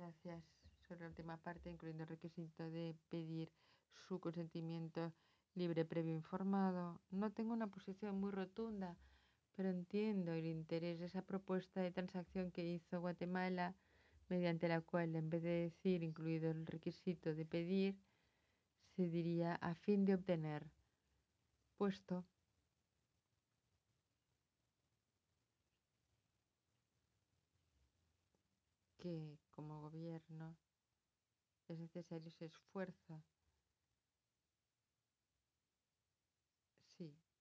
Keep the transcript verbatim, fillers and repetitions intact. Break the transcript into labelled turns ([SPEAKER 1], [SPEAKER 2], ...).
[SPEAKER 1] Gracias. Sobre la última parte, incluyendo el requisito de pedir su consentimiento libre previo informado. No tengo una posición muy rotunda, pero entiendo el interés de esa propuesta de transacción que hizo Guatemala, mediante la cual, en vez de decir incluido el requisito de pedir, se diría a fin de obtener, puesto que como gobierno es necesario ese esfuerzo